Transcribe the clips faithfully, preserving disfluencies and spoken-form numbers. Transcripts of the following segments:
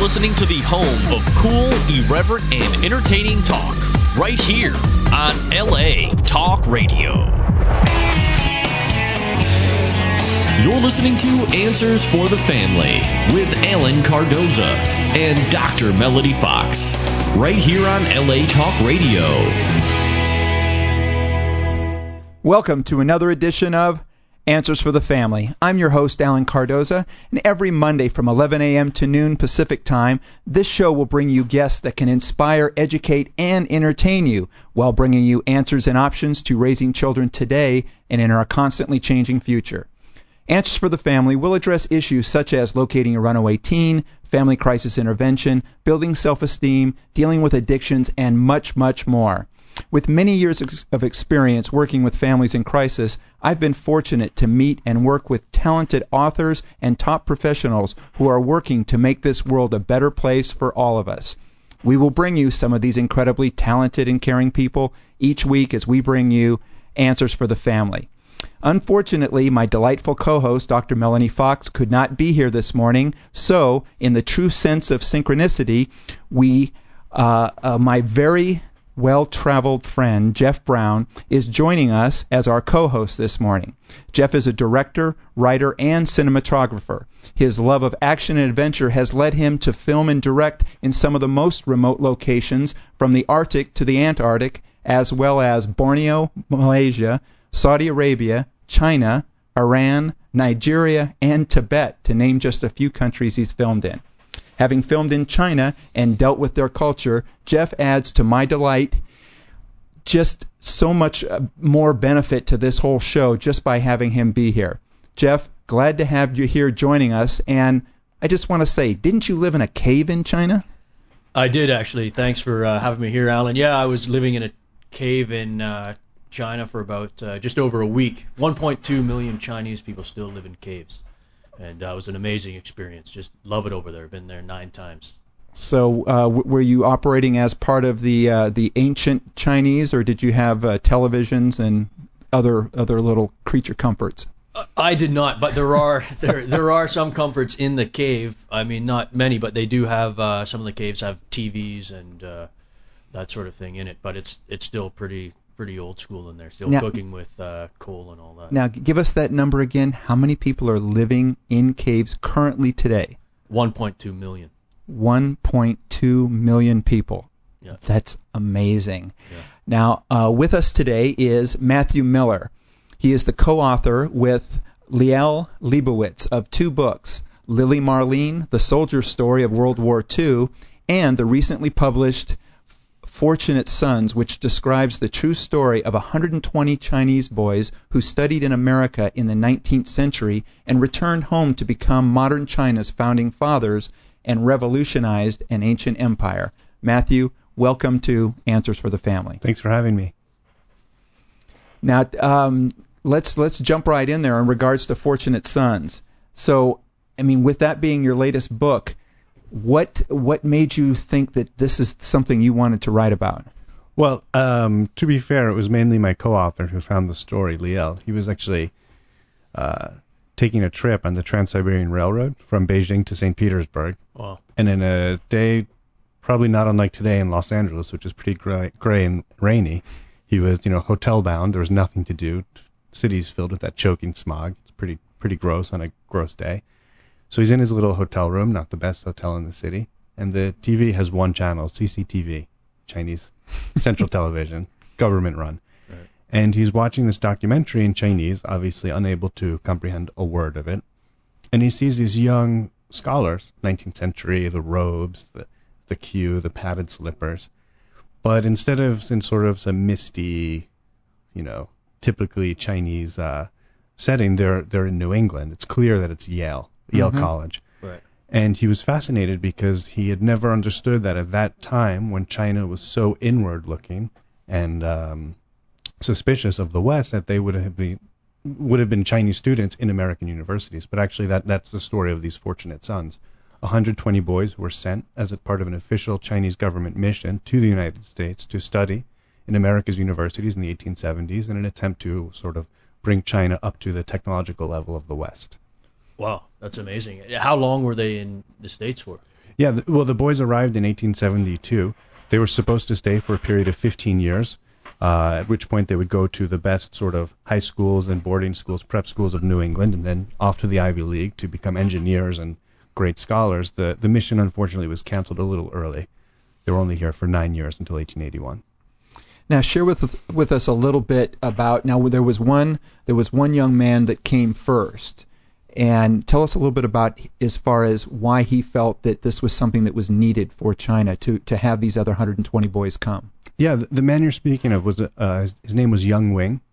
listening to the home of cool, irreverent, and entertaining talk, right here on L A Talk Radio. You're listening to Answers for the Family with Alan Cardoza and Doctor Melody Fox, right here on L A Talk Radio. Welcome to another edition of Answers for the Family. I'm your host, Alan Cardoza, and every Monday from eleven a.m. to noon Pacific Time, this show will bring you guests that can inspire, educate, and entertain you while bringing you answers and options to raising children today and in our constantly changing future. Answers for the Family will address issues such as locating a runaway teen, family crisis intervention, building self-esteem, dealing with addictions, and much, much more. With many years of experience working with families in crisis, I've been fortunate to meet and work with talented authors and top professionals who are working to make this world a better place for all of us. We will bring you some of these incredibly talented and caring people each week as we bring you Answers for the Family. Unfortunately, my delightful co-host, Doctor Melanie Fox, could not be here this morning, so in the true sense of synchronicity, we, uh, uh, my very well-traveled friend, Jeff Brown, is joining us as our co-host this morning. Jeff is a director, writer, and cinematographer. His love of action and adventure has led him to film and direct in some of the most remote locations, from the Arctic to the Antarctic, as well as Borneo, Malaysia, Saudi Arabia, China, Iran, Nigeria, and Tibet, to name just a few countries he's filmed in. Having filmed in China and dealt with their culture, Jeff adds to my delight just so much more benefit to this whole show just by having him be here. Jeff, glad to have you here joining us, and I just want to say, didn't you live in a cave in China? I did, actually. Thanks for uh, having me here, Alan. Yeah, I was living in a cave in uh, China for about uh, just over a week. one point two million Chinese people still live in caves. And uh, it was an amazing experience. Just love it over there. Been there nine times. So uh, w- were you operating as part of the uh, the ancient Chinese, or did you have uh, televisions and other other little creature comforts? Uh, I did not, but there are there there are some comforts in the cave. I mean, not many, but they do have uh, some of the caves have T Vs and uh, that sort of thing in it. But it's it's still pretty. pretty old school in there, still now, cooking with uh, coal and all that. Now, give us that number again. How many people are living in caves currently today? one point two million. one point two million people. Yeah. That's amazing. Yeah. Now, uh, with us today is Matthew Miller. He is the co-author with Liel Leibovitz of two books, Lily Marlene, The Soldier's Story of World War Two, and the recently published Fortunate Sons, which describes the true story of one hundred twenty Chinese boys who studied in America in the nineteenth century and returned home to become modern China's founding fathers and revolutionized an ancient empire. Matthew, welcome to Answers for the Family. Thanks for having me. Now, um, let's let's jump right in there in regards to Fortunate Sons. So, I mean, with that being your latest book, What what made you think that this is something you wanted to write about? Well, um, to be fair, it was mainly my co-author who found the story, Liel. He was actually uh, taking a trip on the Trans-Siberian Railroad from Beijing to Saint Petersburg. Wow. And in a day probably not unlike today in Los Angeles, which is pretty gray, gray and rainy, he was, you know, hotel bound. There was nothing to do. The city's filled with that choking smog. It's pretty pretty gross on a gross day. So he's in his little hotel room, not the best hotel in the city, and the T V has one channel, C C T V, Chinese Central Television, government run. Right. And he's watching this documentary in Chinese, obviously unable to comprehend a word of it. And he sees these young scholars, nineteenth century, the robes, the, the queue, the padded slippers. But instead of in sort of some misty, you know, typically Chinese uh, setting, they're they're in New England. It's clear that it's Yale. Yale mm-hmm. College. Right. And he was fascinated because he had never understood that at that time, when China was so inward looking and um, suspicious of the West, that they would have been would have been Chinese students in American universities. But actually that that's the story of these Fortunate Sons. one hundred twenty boys were sent as a part of an official Chinese government mission to the United States to study in America's universities in the eighteen seventies in an attempt to sort of bring China up to the technological level of the West. Wow, that's amazing. How long were they in the States for? Yeah, th- well, the boys arrived in eighteen seventy-two. They were supposed to stay for a period of fifteen years, uh, at which point they would go to the best sort of high schools and boarding schools, prep schools of New England, and then off to the Ivy League to become engineers and great scholars. The the mission, unfortunately, was canceled a little early. They were only here for nine years until eighteen eighty-one. Now, share with with us a little bit about. Now, there was one there was one young man that came first, and tell us a little bit about as far as why he felt that this was something that was needed for China to to have these other one hundred twenty boys come. Yeah, the, the man you're speaking of was uh, his, his name was Young Wing.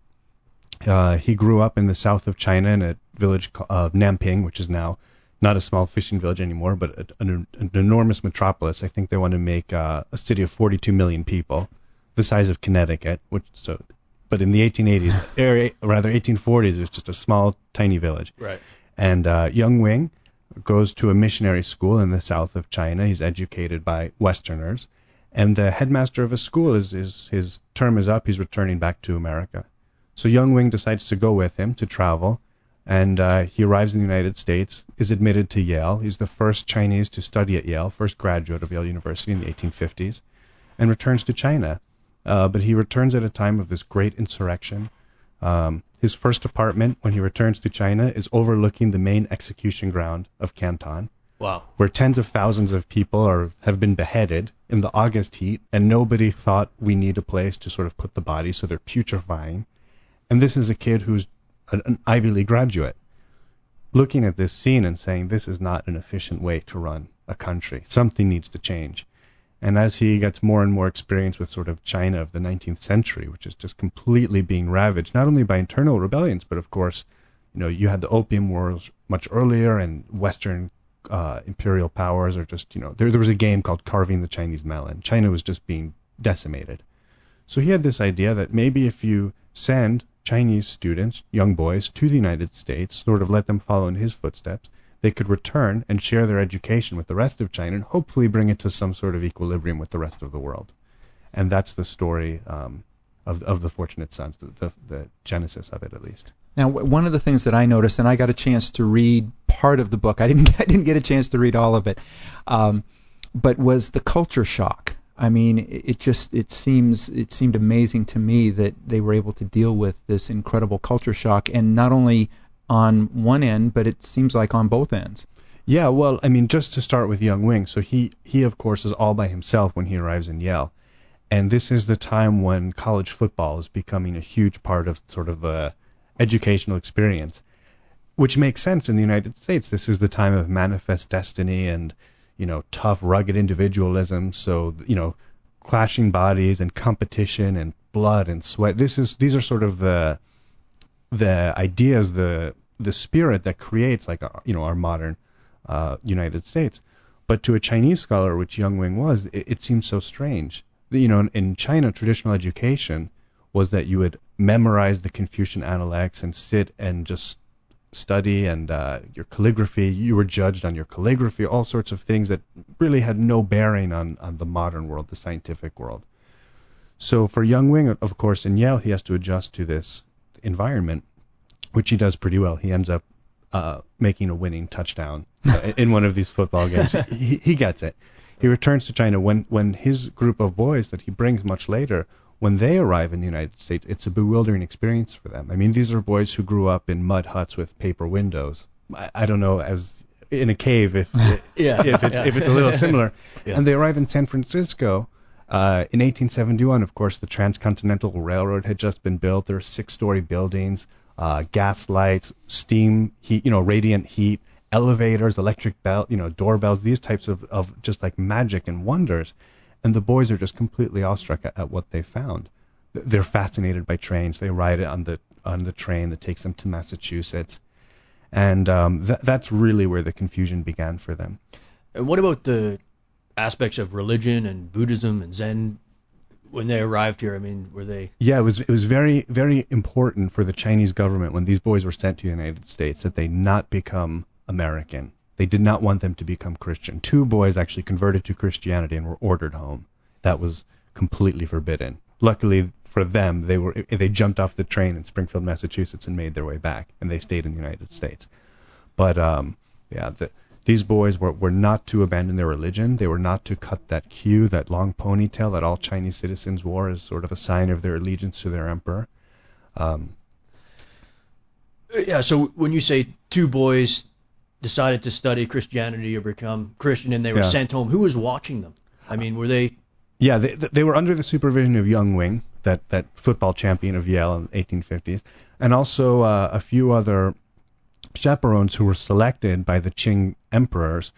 Uh, he grew up in the south of China in a village of Nanping, which is now not a small fishing village anymore, but a, an, an enormous metropolis. I think they want to make uh, a city of forty-two million people, the size of Connecticut. Which so, but in the eighteen eighties, or rather eighteen forties, it was just a small, tiny village. Right. And uh, Young Wing goes to a missionary school in the south of China. He's educated by Westerners, and the headmaster of his school is, is his term is up. He's returning back to America. So Young Wing decides to go with him to travel. And uh, he arrives in the United States, is admitted to Yale. He's the first Chinese to study at Yale, first graduate of Yale University in the eighteen fifties, and returns to China. Uh, but he returns at a time of this great insurrection. Um, his first apartment, when he returns to China, is overlooking the main execution ground of Canton, Wow. where tens of thousands of people are have been beheaded in the August heat, and nobody thought we need a place to sort of put the bodies, so they're putrefying. And this is a kid who's an Ivy League graduate, looking at this scene and saying, this is not an efficient way to run a country. Something needs to change. And as he gets more and more experience with sort of China of the nineteenth century, which is just completely being ravaged, not only by internal rebellions, but of course, you know, you had the Opium Wars much earlier, and Western uh, imperial powers are just, you know, there, there was a game called Carving the Chinese Melon. China was just being decimated. So he had this idea that maybe if you send Chinese students, young boys, to the United States, sort of let them follow in his footsteps, they could return and share their education with the rest of China and hopefully bring it to some sort of equilibrium with the rest of the world. And that's the story um, of of the Fortunate Sons, the, the, the genesis of it at least. Now, one of the things that I noticed, and I got a chance to read part of the book, I didn't I didn't get a chance to read all of it, um, but was the culture shock. I mean, it just it seems it seemed amazing to me that they were able to deal with this incredible culture shock, and not only on one end, but it seems like on both ends. Yeah, well, I mean, just to start with Young Wing, so he he of course is all by himself when he arrives in Yale, and this is the time when college football is becoming a huge part of sort of the educational experience, which makes sense in the United States. This is the time of manifest destiny and, you know, tough, rugged individualism. So, you know, clashing bodies and competition and blood and sweat. This is these are sort of the the ideas, the the spirit that creates like a, you know our modern uh, United States. But to a Chinese scholar, which Young Wing was, it, it seems so strange. You know, in, in China, traditional education was that you would memorize the Confucian Analects and sit and just study, and uh, your calligraphy, you were judged on your calligraphy, all sorts of things that really had no bearing on, on the modern world, the scientific world. So for Young Wing, of course, in Yale, he has to adjust to this environment, which he does pretty well. He ends up uh, making a winning touchdown uh, in one of these football games. He, he gets it. He returns to China. When, when his group of boys that he brings much later, when they arrive in the United States, it's a bewildering experience for them. I mean, these are boys who grew up in mud huts with paper windows. I, I don't know, as in a cave, if yeah. if it's yeah. if it's a little similar. Yeah. And they arrive in San Francisco uh, in eighteen seventy-one. Of course, the Transcontinental Railroad had just been built. There are six-story buildings, uh, gas lights, steam heat, you know, radiant heat, elevators, electric bell, you know, doorbells. These types of of just like magic and wonders. And the boys are just completely awestruck at, at what they found. They're fascinated by trains. They ride it on the on the train that takes them to Massachusetts, and um, th- that's really where the confusion began for them. And what about the aspects of religion and Buddhism and Zen when they arrived here? I mean, were they? Yeah, it was it was very very important for the Chinese government when these boys were sent to the United States that they not become American. They did not want them to become Christian. Two boys actually converted to Christianity and were ordered home. That was completely forbidden. Luckily for them, they were they jumped off the train in Springfield, Massachusetts, and made their way back, and they stayed in the United States. But um, yeah, the These boys were, were not to abandon their religion. They were not to cut that queue, that long ponytail that all Chinese citizens wore as sort of a sign of their allegiance to their emperor. Um, yeah, so when you say two boys decided to study Christianity or become Christian and they were Yeah. sent home, who was watching them? I mean, were they... Yeah, they, they were under the supervision of Young Wing, that, that football champion of Yale in the eighteen fifties, and also uh, a few other chaperones who were selected by the Qing emperors,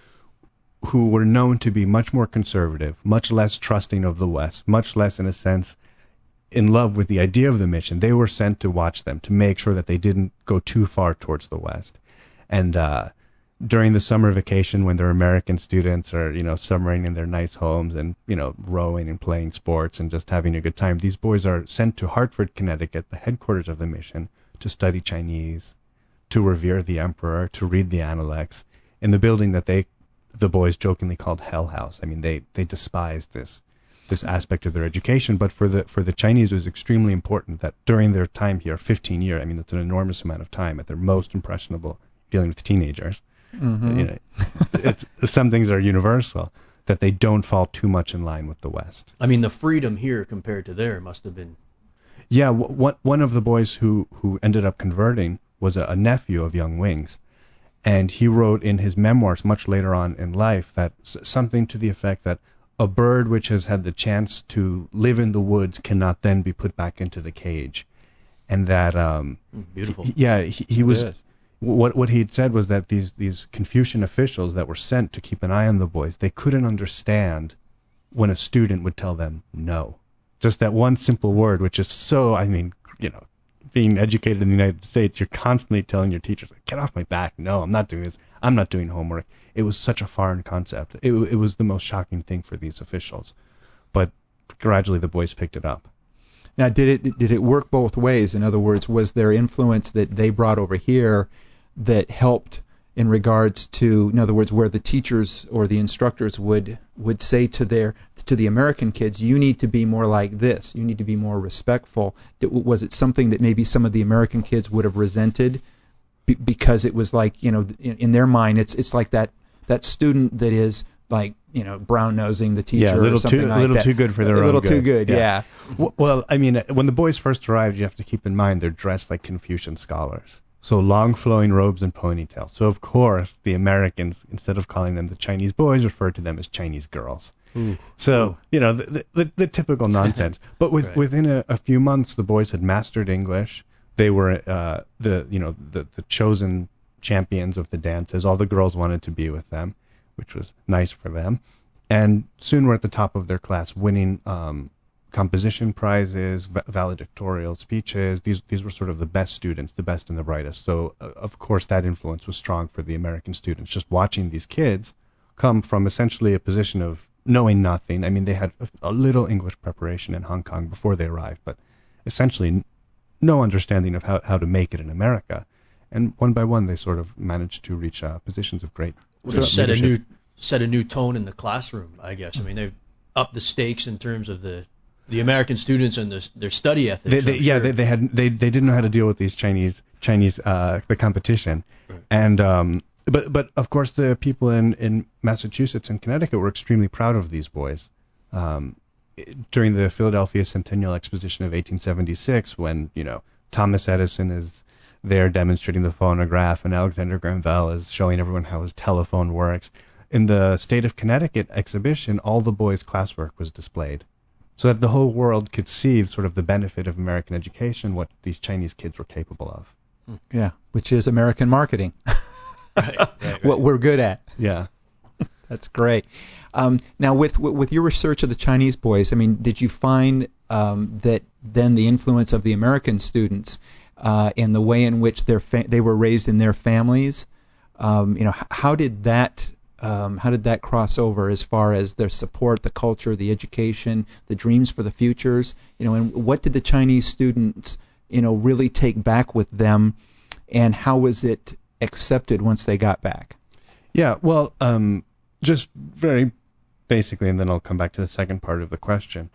who were known to be much more conservative, much less trusting of the West, much less, in a sense, in love with the idea of the mission. They were sent to watch them, to make sure that they didn't go too far towards the West. And uh, during the summer vacation, when their American students are, you know, summering in their nice homes and, you know, rowing and playing sports and just having a good time, these boys are sent to Hartford, Connecticut, the headquarters of the mission, to study Chinese, to revere the emperor, to read the Analects, in the building that they, the boys jokingly called Hell House. I mean, they, they despised this this aspect of their education, but for the for the Chinese it was extremely important that during their time here, fifteen years, I mean, that's an enormous amount of time at their most impressionable, dealing with teenagers. Mm-hmm. You know, it's, some things are universal, that they don't fall too much in line with the West. I mean, the freedom here compared to there must have been... Yeah, w- one of the boys who, who ended up converting was a, a nephew of Young Wing's, and he wrote in his memoirs much later on in life that s- something to the effect that a bird which has had the chance to live in the woods cannot then be put back into the cage, and that um, Beautiful. he, yeah he, he was Yes. what what he had said was that these these Confucian officials that were sent to keep an eye on the boys, they couldn't understand when a student would tell them no. Just that one simple word, which is so, I mean, you know, being educated in the United States, you're constantly telling your teachers, like, get off my back. No, I'm not doing this. I'm not doing homework. It was such a foreign concept. It, it was the most shocking thing for these officials. But gradually the boys picked it up. Now, did it did it work both ways? In other words, was there influence that they brought over here that helped in regards to, in other words, where the teachers or the instructors would would say to their to the American kids, you need to be more like this, you need to be more respectful? Was it something that maybe some of the American kids would have resented be, because it was like, you know, in, in their mind, it's it's like that that student that is like, you know, brown nosing the teacher Yeah, a little or something too, like a little that. too good for their a own little good. too good, yeah. W- Well, I mean, when the boys first arrived, you have to keep in mind they're dressed like Confucian scholars. So long flowing robes and ponytails. So of course the Americans, instead of calling them the Chinese boys, referred to them as Chinese girls. Ooh. So, you know, the, the, the typical nonsense. But with, Right. within a, a few months, the boys had mastered English. They were uh, the, you know, the, the chosen champions of the dances. All the girls wanted to be with them, which was nice for them. And soon were at the top of their class, winning um, composition prizes, va- valedictorial speeches. These these were sort of the best students, the best and the brightest. So, uh, of course, that influence was strong for the American students. Just watching these kids come from essentially a position of knowing nothing. I mean, they had a, a little English preparation in Hong Kong before they arrived, but essentially n- no understanding of how, how to make it in America. And one by one, they sort of managed to reach uh, positions of great Well, they set a leadership. new set a new tone in the classroom, I guess. I mean, they've upped the stakes in terms of the the American students and the, their study ethics. They, they, I'm yeah, sure. they, they had they, they didn't know how to deal with these Chinese Chinese uh, the competition, Right. and um, but but of course the people in, in Massachusetts and Connecticut were extremely proud of these boys. Um, during the Philadelphia Centennial Exposition of eighteen seventy-six, when you know Thomas Edison is there demonstrating the phonograph and Alexander Graham Bell is showing everyone how his telephone works. In the state of Connecticut exhibition, all the boys' classwork was displayed, so that the whole world could see sort of the benefit of American education, what these Chinese kids were capable of. Yeah, which is American marketing. Right, right, right. What we're good at. Yeah. That's great. Um, now, with with your research of the Chinese boys, I mean, did you find um, that then the influence of the American students uh, and the way in which their fa- they were raised in their families, um, you know, h- how did that um, how did that cross over as far as their support, the culture, the education, the dreams for the futures, you know, and what did the Chinese students, you know, really take back with them, and how was it accepted once they got back? Yeah, well, um, just very basically, and then I'll come back to the second part of the question.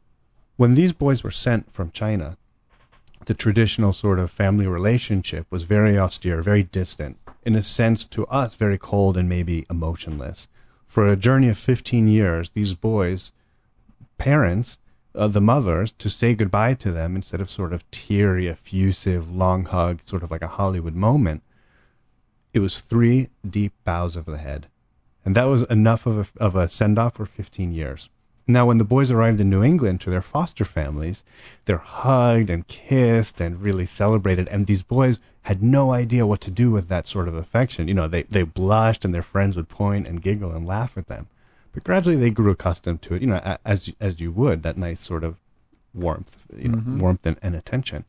When these boys were sent from China, the traditional sort of family relationship was very austere, very distant. in a sense to us very cold and maybe emotionless. For a journey of fifteen years, these boys, parents, uh, the mothers, to say goodbye to them instead of sort of teary, effusive, long hug, sort of like a Hollywood moment, it was three deep bows of the head. And that was enough of a, of a send-off for fifteen years. Now, when the boys arrived in New England to their foster families, they're hugged and kissed and really celebrated, and these boys had no idea what to do with that sort of affection. You know, they, they blushed, and their friends would point and giggle and laugh at them. But gradually they grew accustomed to it, you know, as as you would, that nice sort of warmth, you know, mm-hmm. warmth and, and attention.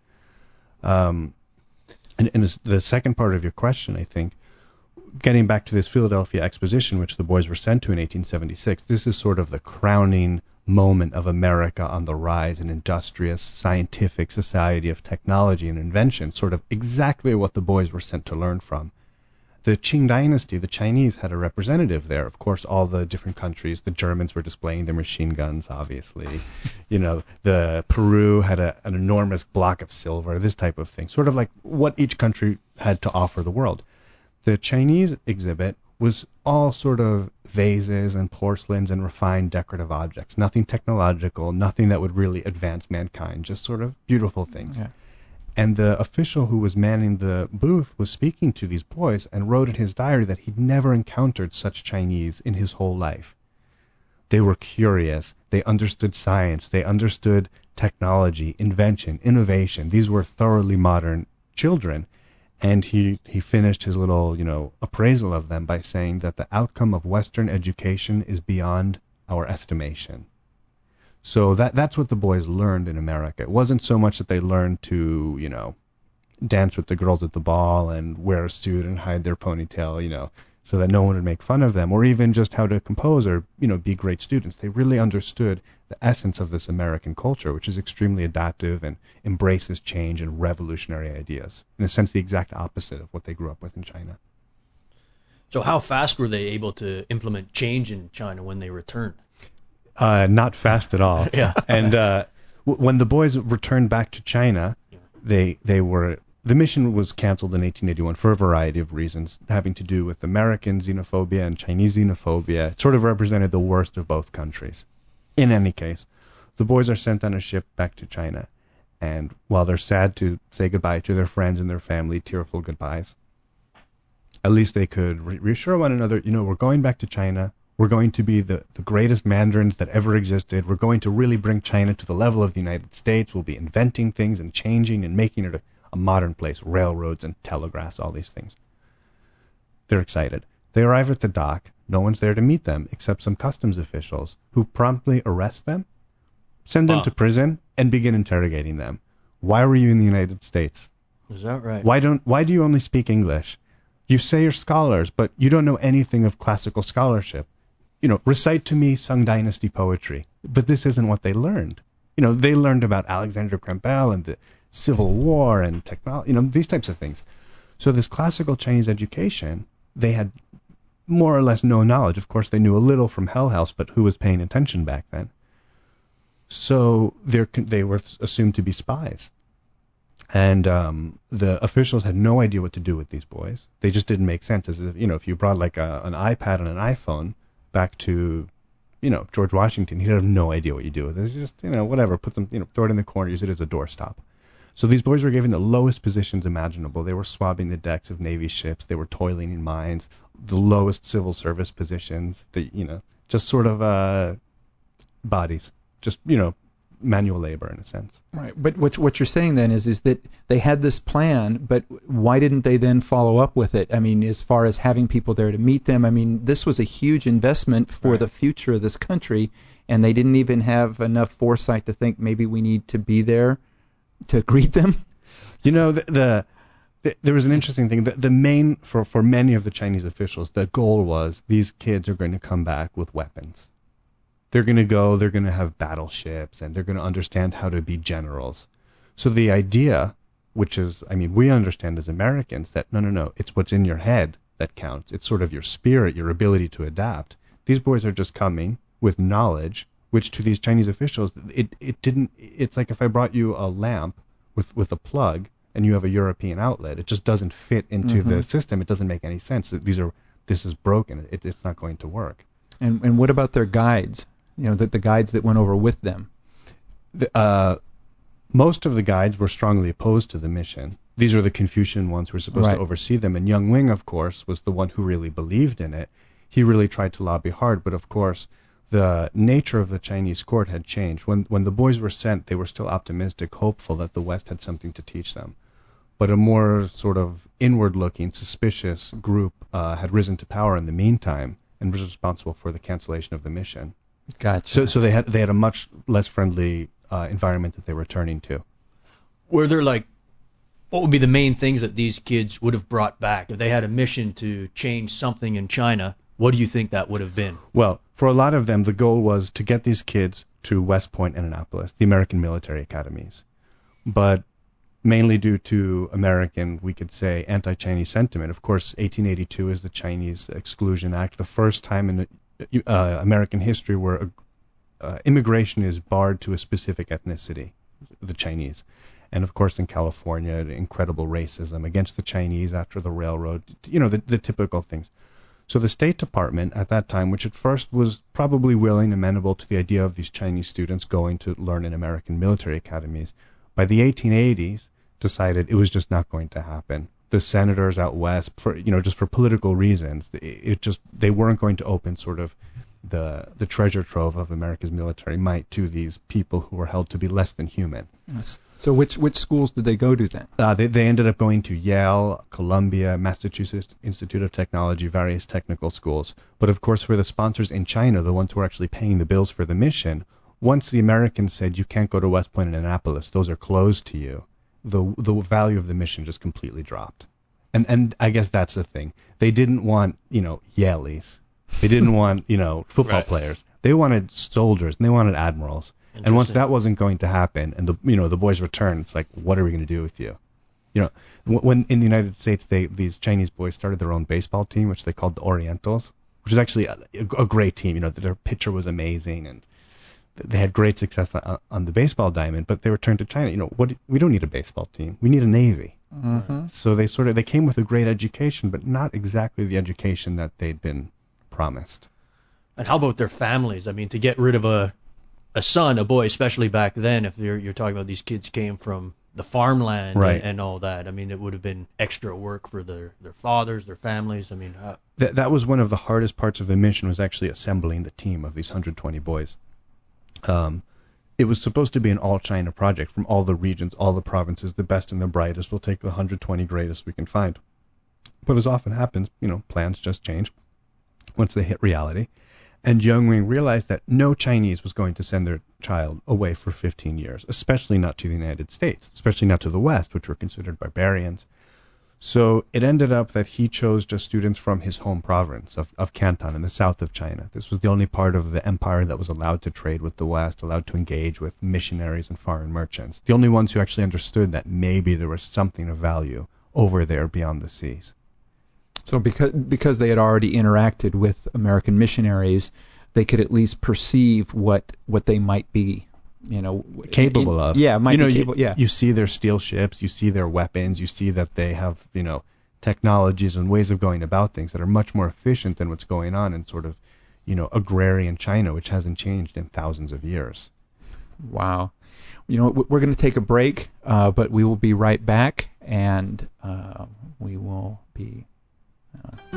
Um, and, and the second part of your question, I think, getting back to this Philadelphia Exposition, which the boys were sent to in eighteen seventy-six, this is sort of the crowning moment of America on the rise, an industrious, scientific society of technology and invention, sort of exactly what the boys were sent to learn from. The Qing dynasty, the Chinese, had a representative there. Of course, all the different countries, the Germans were displaying their machine guns, obviously. You know, the Peru had a, an enormous block of silver, this type of thing, sort of like what each country had to offer the world. The Chinese exhibit was all sort of vases and porcelains and refined decorative objects. Nothing technological, nothing that would really advance mankind, just sort of beautiful things. Yeah. And the official who was manning the booth was speaking to these boys and wrote in his diary that he'd never encountered such Chinese in his whole life. They were curious. They understood science. They understood technology, invention, innovation. These were thoroughly modern children. And he, he finished his little, you know, appraisal of them by saying that the outcome of Western education is beyond our estimation. So that that's what the boys learned in America. It wasn't so much that they learned to, you know, dance with the girls at the ball and wear a suit and hide their ponytail, you know, so that no one would make fun of them, or even just how to compose or, you know, be great students. They really understood the essence of this American culture, which is extremely adaptive and embraces change and revolutionary ideas. In a sense, the exact opposite of what they grew up with in China. So how fast were they able to implement change in China when they returned? Uh, not fast at all. Yeah. And uh, w- when the boys returned back to China, they they were the mission was canceled in eighteen eighty-one for a variety of reasons, having to do with American xenophobia and Chinese xenophobia. It sort of represented the worst of both countries. In any case, the boys are sent on a ship back to China, and while they're sad to say goodbye to their friends and their family, tearful goodbyes, at least they could re- reassure one another, you know, we're going back to China. We're going to be the, the greatest mandarins that ever existed. We're going to really bring China to the level of the United States. We'll be inventing things and changing and making it a, a modern place, railroads and telegraphs, all these things. They're excited. They arrive at the dock. No one's there to meet them except some customs officials who promptly arrest them, send them Wow. to prison, and begin interrogating them. Why were you in the United States? Is that right? Why don't? Why do you only speak English? You say you're scholars, but you don't know anything of classical scholarship. You know, recite to me Sung Dynasty poetry. But this isn't what they learned. You know, they learned about Alexander Graham Bell and the Civil War and technology, you know, these types of things. So this classical Chinese education, they had more or less no knowledge. Of course, they knew a little from Hell House, but who was paying attention back then? So they're, they were assumed to be spies. And um, the officials had no idea what to do with these boys. They just didn't make sense. As if, you know, if you brought like a, an iPad and an iPhone back to, you know, George Washington, he'd have no idea what you do with it. It's just, you know, whatever, put them, you know, throw it in the corner, use it as a doorstop. So these boys were given the lowest positions imaginable. They were swabbing the decks of Navy ships. They were toiling in mines, the lowest civil service positions, the, you know, just sort of uh, bodies, just, you know, manual labor in a sense. Right. But what what you're saying then is is that they had this plan, but why didn't they then follow up with it? I mean, as far as having people there to meet them, I mean, this was a huge investment for Right. the future of this country, and they didn't even have enough foresight to think maybe we need to be there to greet them. You know, the, the, the there was an interesting thing. The, the main, for, for many of the Chinese officials, the goal was these kids are going to come back with weapons. They're going to go, they're going to have battleships, and they're going to understand how to be generals. So the idea, which is, I mean, we understand as Americans that, no, no, no, it's what's in your head that counts. It's sort of your spirit, your ability to adapt. These boys are just coming with knowledge, which to these Chinese officials, it, it didn't, it's like if I brought you a lamp with, with a plug and you have a European outlet. It just doesn't fit into Mm-hmm. the system. It doesn't make any sense. These are this is broken. It, it's not going to work. And and what about their guides? You know, the, the guides that went over with them. The, uh, most of the guides were strongly opposed to the mission. These are the Confucian ones who were supposed Right. to oversee them. And Young Wing, of course, was the one who really believed in it. He really tried to lobby hard, but of course, the nature of the Chinese court had changed. When when the boys were sent, they were still optimistic, hopeful that the West had something to teach them. But a more sort of inward-looking, suspicious group uh, had risen to power in the meantime and was responsible for the cancellation of the mission. Gotcha. So so they had they had a much less friendly uh, environment that they were turning to. Were there like, what would be the main things that these kids would have brought back if they had a mission to change something in China? What do you think that would have been? Well, for a lot of them, the goal was to get these kids to West Point and Annapolis, the American military academies. But mainly due to American, we could say, anti-Chinese sentiment. Of course, eighteen eighty-two is the Chinese Exclusion Act, the first time in uh, American history where uh, immigration is barred to a specific ethnicity, the Chinese. And of course, in California, incredible racism against the Chinese after the railroad, you know, the, the typical things. So the State Department at that time, which at first was probably willing, amenable to the idea of these Chinese students going to learn in American military academies, by the eighteen eighties decided it was just not going to happen. The senators out west, for you know, just for political reasons, it just they weren't going to open sort of the the treasure trove of America's military might to these people who were held to be less than human. Yes. So which which schools did they go to then? Uh, they they ended up going to Yale, Columbia, Massachusetts Institute of Technology, various technical schools. But of course, for the sponsors in China, the ones who were actually paying the bills for the mission, once the Americans said you can't go to West Point and Annapolis, those are closed to you, the the value of the mission just completely dropped. And and I guess that's the thing. They didn't want, you know, Yaleys. They didn't want, you know, football Right. players. They wanted soldiers and they wanted admirals. And once that wasn't going to happen, and the you know the boys returned, it's like, what are we going to do with you? You know, when in the United States, they these Chinese boys started their own baseball team, which they called the Orientals, which is actually a, a great team. You know, their pitcher was amazing, and they had great success on, on the baseball diamond. But they returned to China. You know, what we don't need a baseball team. We need a navy. Mm-hmm. So they sort of they came with a great education, but not exactly the education that they'd been promised. And how about their families? I mean, to get rid of a a son, a boy, especially back then, if you're you're talking about these kids came from the farmland Right. and, and all that. I mean, it would have been extra work for their, their fathers, their families. I mean, how, That that was one of the hardest parts of the mission, was actually assembling the team of these one hundred twenty boys. Um, it was supposed to be an all-China project from all the regions, all the provinces, the best and the brightest. We'll take the one hundred twenty greatest we can find. But as often happens, you know, plans just change once they hit reality. And Young Wing realized that no Chinese was going to send their child away for fifteen years, especially not to the United States, especially not to the West, which were considered barbarians. So it ended up that he chose just students from his home province of, of Canton in the south of China. This was the only part of the empire that was allowed to trade with the West, allowed to engage with missionaries and foreign merchants. The only ones who actually understood that maybe there was something of value over there beyond the seas. So because because they had already interacted with American missionaries, they could at least perceive what what they might be, you know, Capable in, of. Yeah, might you know, be you, capable. Yeah. you see their steel ships, you see their weapons, you see that they have, you know, technologies and ways of going about things that are much more efficient than what's going on in sort of, you know, agrarian China, which hasn't changed in thousands of years. Wow. You know, we're going to take a break, uh, but we will be right back, and uh, we will be. Uh...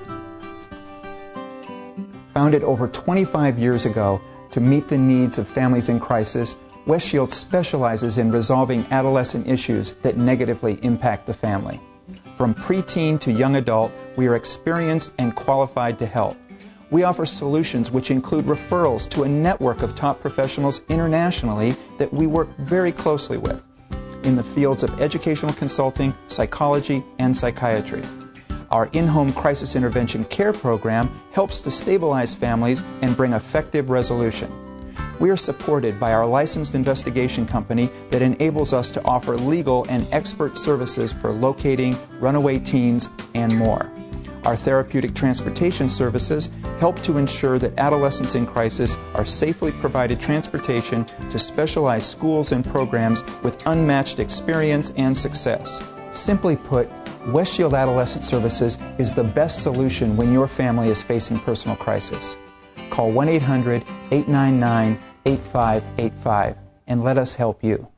Founded over twenty-five years ago to meet the needs of families in crisis, West Shield specializes in resolving adolescent issues that negatively impact the family. From preteen to young adult, we are experienced and qualified to help. We offer solutions which include referrals to a network of top professionals internationally that we work very closely with in the fields of educational consulting, psychology, and psychiatry. Our in-home crisis intervention care program helps to stabilize families and bring effective resolution. We are supported by our licensed investigation company that enables us to offer legal and expert services for locating runaway teens and more. Our therapeutic transportation services help to ensure that adolescents in crisis are safely provided transportation to specialized schools and programs with unmatched experience and success. Simply put, West Shield Adolescent Services is the best solution when your family is facing personal crisis. Call one eight hundred, eight nine nine, eight five eight five and let us help you.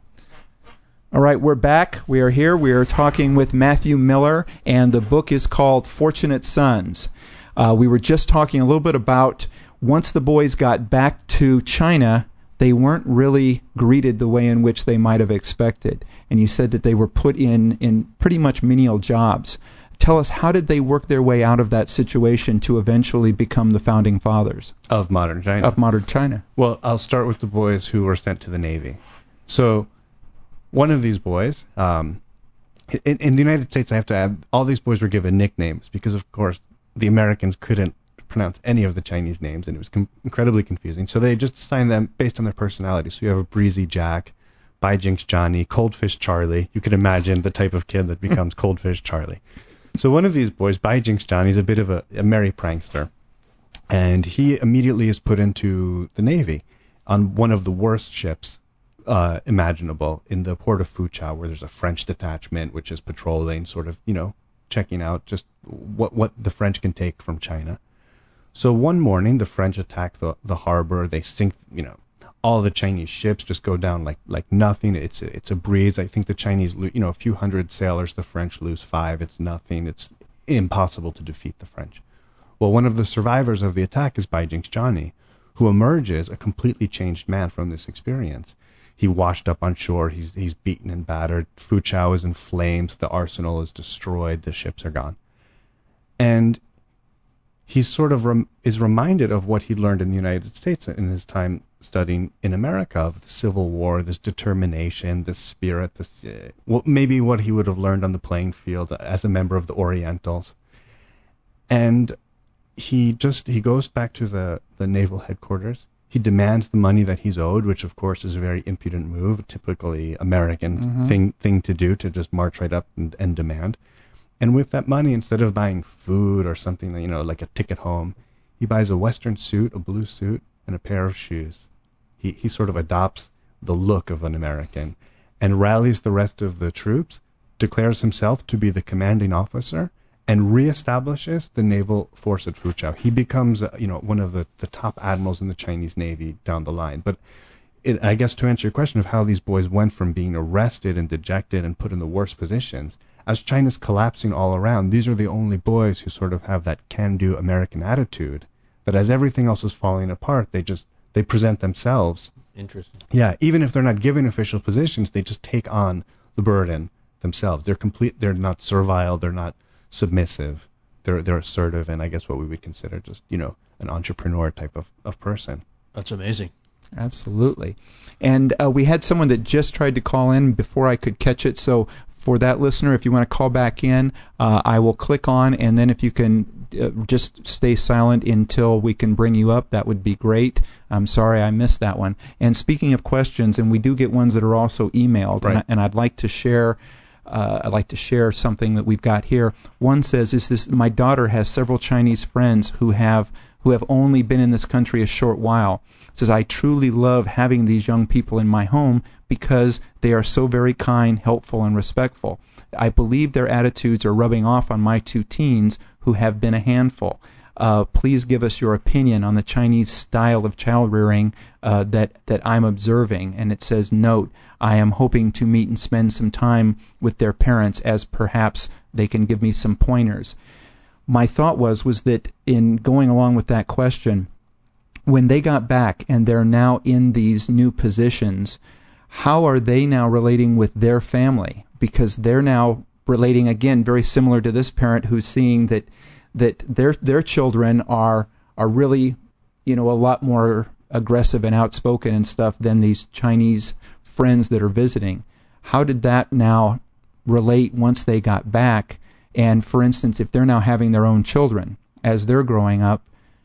All right, we're back. We are here. We are talking with Matthew Miller, and the book is called Fortunate Sons. Uh, we were just talking a little bit about once the boys got back to China, they weren't really greeted the way in which they might have expected. And you said that they were put in, in pretty much menial jobs. Tell us, how did they work their way out of that situation to eventually become the founding fathers of modern China? Of modern China. Well, I'll start with the boys who were sent to the Navy. So one of these boys, um, in, in the United States, I have to add, all these boys were given nicknames because, of course, the Americans couldn't pronounce any of the Chinese names, and it was com- incredibly confusing. So they just assigned them based on their personality. So you have a breezy Jack, Bijinks Johnny, Coldfish Charlie. You could imagine the type of kid that becomes Coldfish Charlie. So one of these boys, Bijinks Johnny, is a bit of a, a merry prankster, and he immediately is put into the Navy on one of the worst ships Uh, imaginable in the port of Foochow, where there's a French detachment which is patrolling, sort of, you know, checking out just what what the French can take from China. So one morning, the French attack the the harbor. They sink, you know, all the Chinese ships just go down like like nothing. It's a, it's a breeze. I think the Chinese, you know, a few hundred sailors. The French lose five. It's nothing. It's impossible to defeat the French. Well, one of the survivors of the attack is Bijinks Johnny, who emerges a completely changed man from this experience. He washed up on shore. He's he's beaten and battered. Foochow is in flames. The arsenal is destroyed. The ships are gone. And he sort of rem- is reminded of what he learned in the United States in his time studying in America, of the Civil War, this determination, this spirit, this uh, well, maybe what he would have learned on the playing field as a member of the Orientals. And he just he goes back to the, the naval headquarters. He demands the money that he's owed, which of course is a very impudent move, a typically American mm-hmm. thing thing to do, to just march right up and, and demand. And with that money, instead of buying food or something, you know, like a ticket home, he buys a Western suit, a blue suit, and a pair of shoes. He he sort of adopts the look of an American and rallies the rest of the troops, declares himself to be the commanding officer, and reestablishes the naval force at Foochow. He becomes, uh, you know, one of the, the top admirals in the Chinese Navy down the line. But it, I guess to answer your question of how these boys went from being arrested and dejected and put in the worst positions, as China's collapsing all around, these are the only boys who sort of have that can-do American attitude, that as everything else is falling apart, they just, they present themselves. Interesting. Yeah, even if they're not given official positions, they just take on the burden themselves. They're complete, they're not servile, they're not submissive, they're they're assertive, and I guess what we would consider just, you know, an entrepreneur type of, of person. That's amazing. Absolutely. And uh, we had someone that just tried to call in before I could catch it, so for that listener, if you want to call back in, uh, I will click on, and then if you can uh, just stay silent until we can bring you up, that would be great. I'm sorry I missed that one. And speaking of questions, and we do get ones that are also emailed, right. and, I, and I'd like to share Uh, I'd like to share something that we've got here. One says, "Is this? My daughter has several Chinese friends who have who have only been in this country a short while. It says, I truly love having these young people in my home because they are so very kind, helpful, and respectful. I believe their attitudes are rubbing off on my two teens who have been a handful. Uh, please give us your opinion on the Chinese style of child rearing uh, that that I'm observing." And it says, "Note, I am hoping to meet and spend some time with their parents, as perhaps they can give me some pointers." My thought was was that in going along with that question, when they got back and they're now in these new positions, how are they now relating with their family? Because they're now relating, again, very similar to this parent who's seeing that that their their children are are really, you know, a lot more aggressive and outspoken and stuff than these Chinese friends that are visiting. How did that now relate once they got back? And for instance, if they're now having their own children as they're growing up,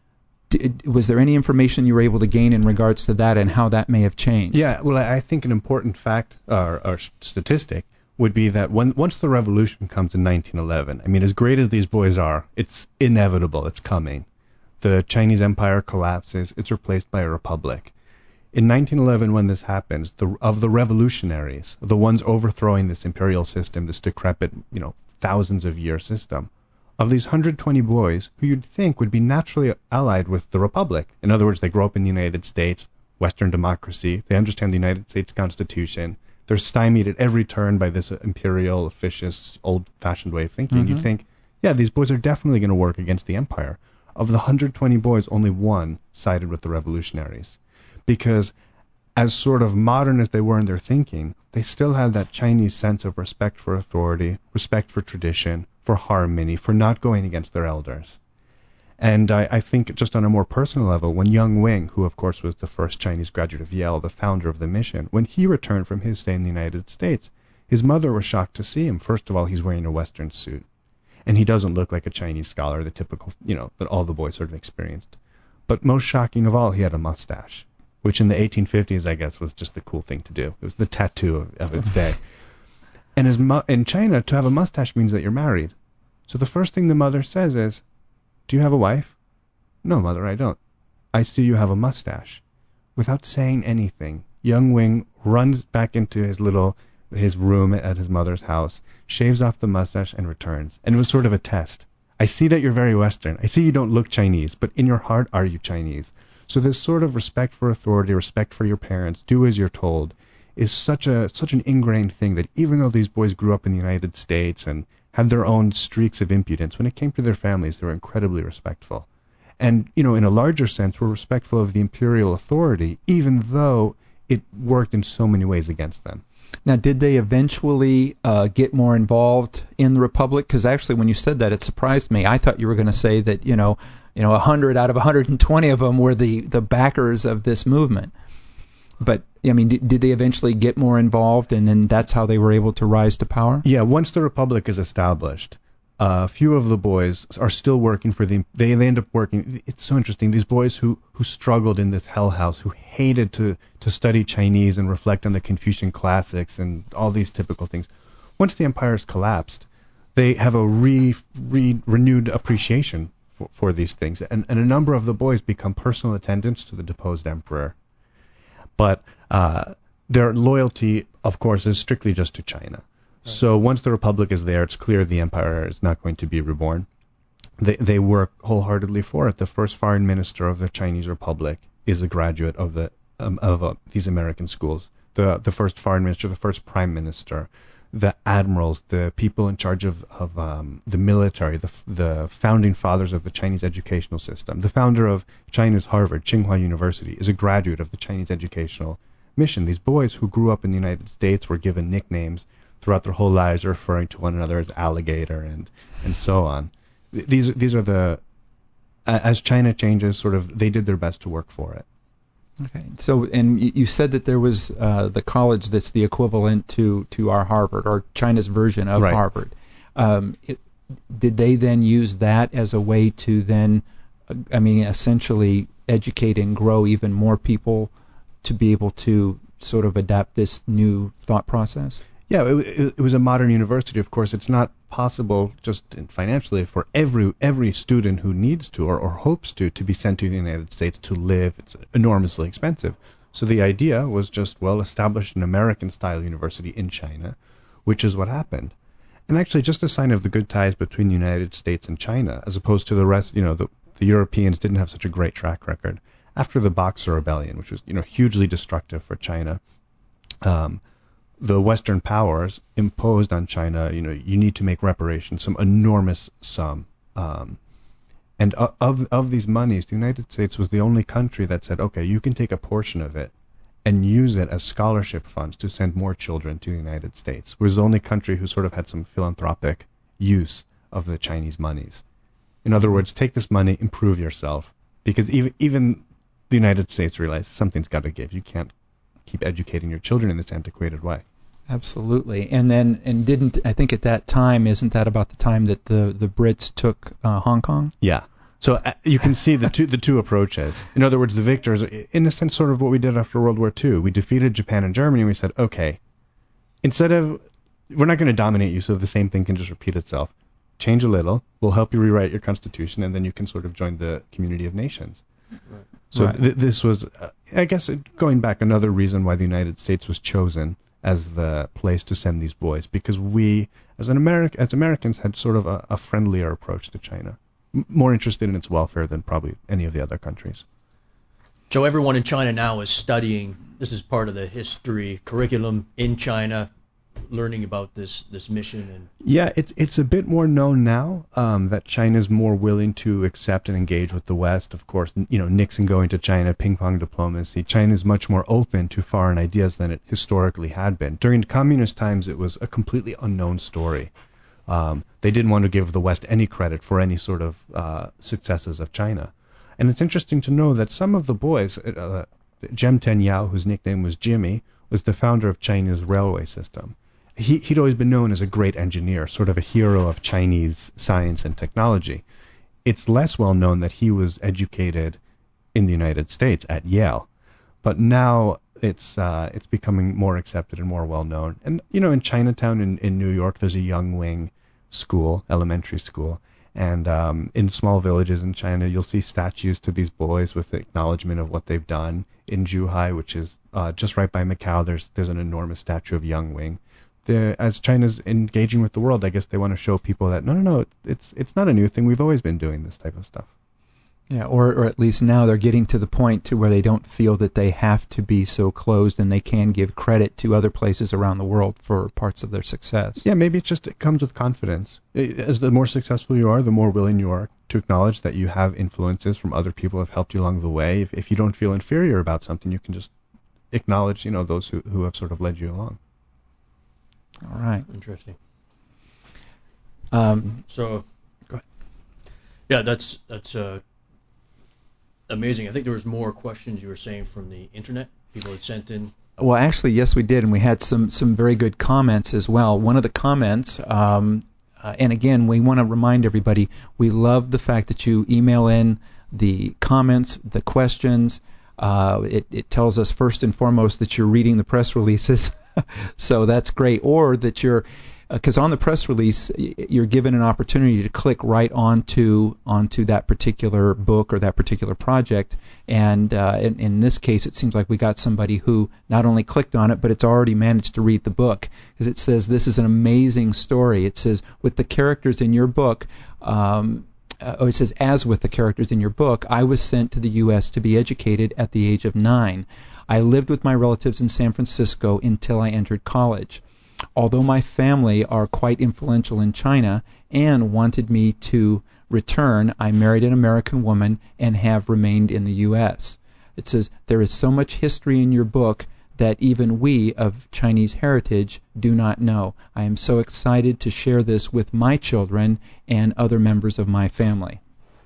did, was there any information you were able to gain in regards to that and how that may have changed? Yeah, well, I think an important fact or, or statistic would be that when once the revolution comes in nineteen eleven, I mean, as great as these boys are, it's inevitable. It's coming. The Chinese Empire collapses. It's replaced by a republic. In nineteen eleven, when this happens, the, of the revolutionaries, the ones overthrowing this imperial system, this decrepit, you know, thousands of year system, of these one hundred twenty boys who you'd think would be naturally allied with the republic. In other words, they grow up in the United States, Western democracy. They understand the United States Constitution. They're stymied at every turn by this imperial, fascist, old-fashioned way of thinking. Mm-hmm. You'd think, yeah, these boys are definitely going to work against the empire. Of the one hundred twenty boys, only one sided with the revolutionaries. Because as sort of modern as they were in their thinking, they still had that Chinese sense of respect for authority, respect for tradition, for harmony, for not going against their elders. And I, I think just on a more personal level, when Young Wing, who of course was the first Chinese graduate of Yale, the founder of the mission, when he returned from his stay in the United States, his mother was shocked to see him. First of all, he's wearing a Western suit. And he doesn't look like a Chinese scholar, the typical, you know, that all the boys sort of experienced. But most shocking of all, he had a mustache, which in the eighteen fifties, I guess, was just the cool thing to do. It was the tattoo of, of its day. And his mu- in China, to have a mustache means that you're married. So the first thing the mother says is, "Do you have a wife?" "No, mother, I don't." "I see you have a mustache." Without saying anything, Young Wing runs back into his little his room at his mother's house, shaves off the mustache, and returns. And it was sort of a test. I see that you're very Western. I see you don't look Chinese, but in your heart, are you Chinese? So this sort of respect for authority, respect for your parents, do as you're told, is such a such an ingrained thing that even though these boys grew up in the United States and had their own streaks of impudence, when it came to their families, they were incredibly respectful. And, you know, in a larger sense, were respectful of the imperial authority, even though it worked in so many ways against them. Now, did they eventually uh, get more involved in the Republic? Because actually, when you said that, it surprised me. I thought you were going to say that, you know, you know, one hundred out of one hundred twenty of them were the, the backers of this movement. But, I mean, did, did they eventually get more involved, and then that's how they were able to rise to power? Yeah, once the Republic is established, a uh, few of the boys are still working for the... They, they end up working... It's so interesting. These boys who, who struggled in this hell house, who hated to, to study Chinese and reflect on the Confucian classics and all these typical things. Once the empire's collapsed, they have a re, re, renewed appreciation for, for these things. And, and a number of the boys become personal attendants to the deposed emperor. But uh, their loyalty, of course, is strictly just to China. So once the Republic is there, it's clear the empire is not going to be reborn. They they work wholeheartedly for it. The first foreign minister of the Chinese Republic is a graduate of the um, of uh, these American schools. The the first foreign minister, the first prime minister, the admirals, the people in charge of of um, the military, the the founding fathers of the Chinese educational system. The founder of China's Harvard, Tsinghua University, is a graduate of the Chinese educational mission. These boys who grew up in the United States were given nicknames throughout their whole lives, referring to one another as alligator and, and so on. These these are the, as China changes, sort of, they did their best to work for it. Okay. So, and you said that there was uh, the college that's the equivalent to, to our Harvard, or China's version of right. Harvard. Um, it, did they then use that as a way to then, I mean, essentially educate and grow even more people to be able to sort of adapt this new thought process? Yeah, it, it, it was a modern university. Of course, it's not possible just financially for every every student who needs to or, or hopes to to be sent to the United States to live. It's enormously expensive. So the idea was just, well, establish an American-style university in China, which is what happened. And actually, just a sign of the good ties between the United States and China, as opposed to the rest, you know, the, the Europeans didn't have such a great track record. After the Boxer Rebellion, which was, you know, hugely destructive for China, um, the Western powers imposed on China, you know, you need to make reparations, some enormous sum. Um, and of of these monies, the United States was the only country that said, okay, you can take a portion of it and use it as scholarship funds to send more children to the United States. It was the only country who sort of had some philanthropic use of the Chinese monies. In other words, take this money, improve yourself, because even even the United States realized something's got to give. You can't keep educating your children in this antiquated way. Absolutely. And then, and didn't, I think at that time, isn't that about the time that the, the Brits took uh, Hong Kong? Yeah. So uh, you can see the two the two approaches. In other words, the victors, in a sense, sort of what we did after World War Two. We defeated Japan and Germany, and we said, okay, instead of we're not going to dominate you, so the same thing can just repeat itself. Change a little, we'll help you rewrite your constitution, and then you can sort of join the community of nations. Right. So Right. th- this was, uh, I guess, it, going back, another reason why the United States was chosen as the place to send these boys, because we, as an American, as Americans, had sort of a, a friendlier approach to China, M- more interested in its welfare than probably any of the other countries. So everyone in China now is studying. This is part of the history curriculum in China, learning about this this mission. And Yeah, it's it's a bit more known now um, that China's more willing to accept and engage with the West. Of course, you know, Nixon going to China, ping pong diplomacy. China's much more open to foreign ideas than it historically had been. During communist times, it was a completely unknown story. Um, they didn't want to give the West any credit for any sort of uh, successes of China. And it's interesting to know that some of the boys, uh, Zheng Tenyao, whose nickname was Jimmy, was the founder of China's railway system. He, he'd always been known as a great engineer, sort of a hero of Chinese science and technology. It's less well known that he was educated in the United States at Yale, but now it's uh, it's becoming more accepted and more well known. And you know, in Chinatown in, in New York, there's a Young Wing school, elementary school, and um, in small villages in China, you'll see statues to these boys with the acknowledgement of what they've done. In Zhuhai, which is uh, just right by Macau, there's there's an enormous statue of Young Wing. The, as China's engaging with the world, I guess they want to show people that no, no, no, it's it's not a new thing. We've always been doing this type of stuff. Yeah, or, or at least now they're getting to the point to where they don't feel that they have to be so closed, and they can give credit to other places around the world for parts of their success. Yeah, maybe it's just it comes with confidence. As the more successful you are, the more willing you are to acknowledge that you have influences from other people who have helped you along the way. If, if you don't feel inferior about something, you can just acknowledge, you know, those who, who have sort of led you along. All right. interesting. Um, So, Go ahead. yeah, that's that's uh, amazing. I think there was more questions you were saying from the internet. People had sent in. Well, actually, yes, we did, and we had some some very good comments as well. One of the comments, um, uh, and again, we want to remind everybody, we love the fact that you email in the comments, the questions. Uh, it, it tells us first and foremost that you're reading the press releases, so that's great, or that you're, because on the press release you're given an opportunity to click right onto onto that particular book or that particular project, and uh, in, in this case it seems like we got somebody who not only clicked on it, but it's already managed to read the book, because it says this is an amazing story. It says with the characters in your book. Um, Uh, oh, it says, as with the characters in your book, I was sent to the U S to be educated at the age of nine. I lived with my relatives in San Francisco until I entered college. Although my family are quite influential in China and wanted me to return, I married an American woman and have remained in the U S. It says, there is so much history in your book that even we of Chinese heritage do not know. I am so excited to share this with my children and other members of my family.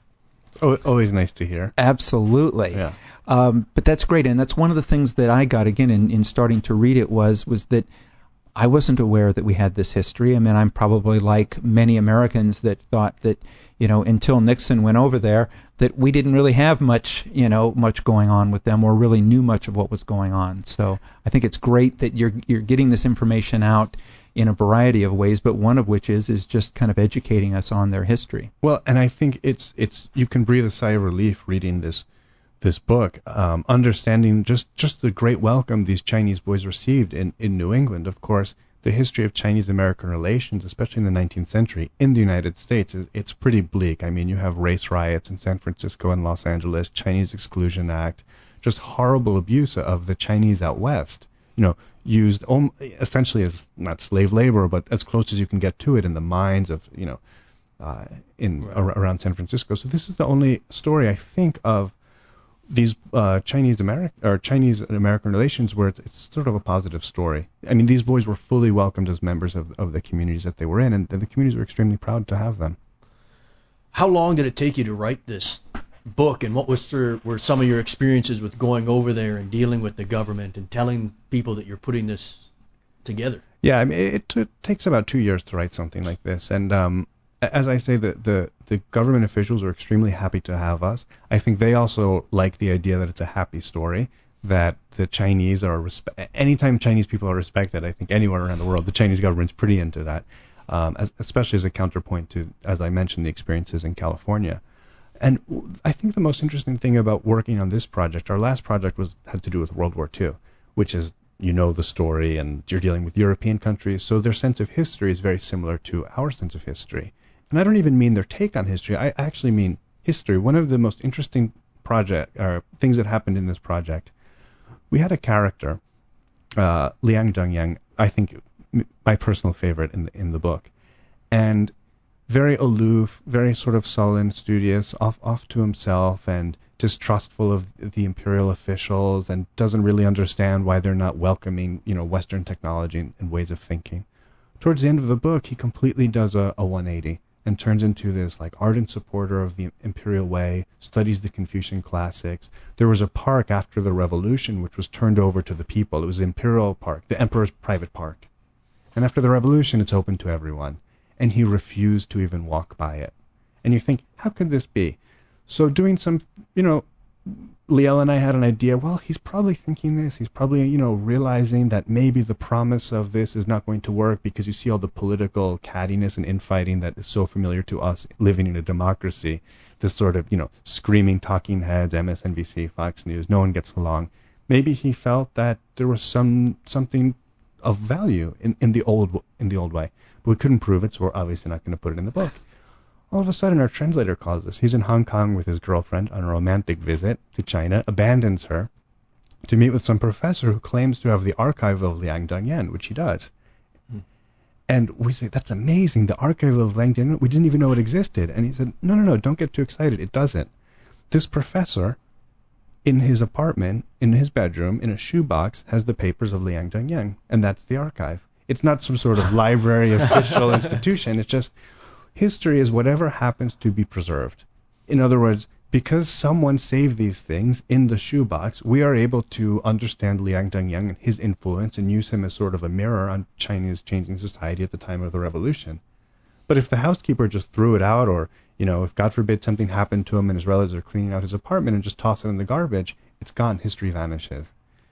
Oh, always nice to hear. Absolutely. Yeah. Um, but that's great, and that's one of the things that I got, again, in, in starting to read it was was that I wasn't aware that we had this history. I mean, I'm probably like many Americans that thought that, you know, until Nixon went over there, that we didn't really have much, you know, much going on with them, or really knew much of what was going on. So I think it's great that you're you're getting this information out in a variety of ways, but one of which is is just kind of educating us on their history. Well, and I think it's it's you can breathe a sigh of relief reading this this book, um, understanding just, just the great welcome these Chinese boys received in, in New England. Of course, the history of Chinese-American relations, especially in the nineteenth century, in the United States, is it's pretty bleak. I mean, you have race riots in San Francisco and Los Angeles, Chinese Exclusion Act, just horrible abuse of the Chinese out west, you know, used om- essentially as not slave labor, but as close as you can get to it in the mines of, you know, uh, in Right. ar- around San Francisco. So this is the only story, I think, of these uh, Chinese American or Chinese American relations where it's, it's sort of a positive story. I mean, these boys were fully welcomed as members of of the communities that they were in, and the communities were extremely proud to have them. How long did it take you to write this book, and what was there, were some of your experiences with going over there and dealing with the government and telling people that you're putting this together? Yeah, I mean, it, it, it takes about two years to write something like this, and um, as I say, the, the the government officials are extremely happy to have us. I think they also like the idea that it's a happy story. that the Chinese are respe- anytime Chinese people are respected, I think anywhere around the world, the Chinese government's pretty into that, um, as, especially as a counterpoint to, as I mentioned, the experiences in California. And I think the most interesting thing about working on this project, our last project was had to do with World War Two, which is, you know, the story, and you're dealing with European countries, so their sense of history is very similar to our sense of history. And I don't even mean their take on history. I actually mean history. One of the most interesting project or things that happened in this project, we had a character, uh, Liang Dongyang, I think my personal favorite in the in the book, and very aloof, very sort of sullen, studious, off off to himself, and distrustful of the imperial officials, and doesn't really understand why they're not welcoming, you know, Western technology and, and ways of thinking. Towards the end of the book, he completely does a, a one eighty and turns into this like ardent supporter of the imperial way, studies the Confucian classics. There was a park after the revolution which was turned over to the people. It was the Imperial Park, the emperor's private park. And after the revolution, it's open to everyone. And he refused to even walk by it. And you think, how could this be? So doing some, you know, Liel and I had an idea, well, he's probably thinking this. He's probably, you know, realizing that maybe the promise of this is not going to work because you see all the political cattiness and infighting that is so familiar to us living in a democracy. This sort of, you know, screaming talking heads, M S N B C, Fox News, no one gets along. Maybe he felt that there was some something of value in, in the old in the old way. But we couldn't prove it, so we're obviously not going to put it in the book. All of a sudden, our translator calls us. He's in Hong Kong with his girlfriend on a romantic visit to China, abandons her to meet with some professor who claims to have the archive of Liang Dongyang, which he does. Hmm. And we say, that's amazing, the archive of Liang Dongyang, we didn't even know it existed. And he said, no, no, no, don't get too excited, it doesn't. This professor, in his apartment, in his bedroom, in a shoebox, has the papers of Liang Dongyang, and that's the archive. It's not some sort of library official institution, it's just... history is whatever happens to be preserved. In other words, because someone saved these things in the shoebox, we are able to understand Liang Dongyang and his influence and use him as sort of a mirror on China's changing society at the time of the revolution. But if the housekeeper just threw it out, or, you know, if God forbid something happened to him and his relatives are cleaning out his apartment and just toss it in the garbage, it's gone. History vanishes.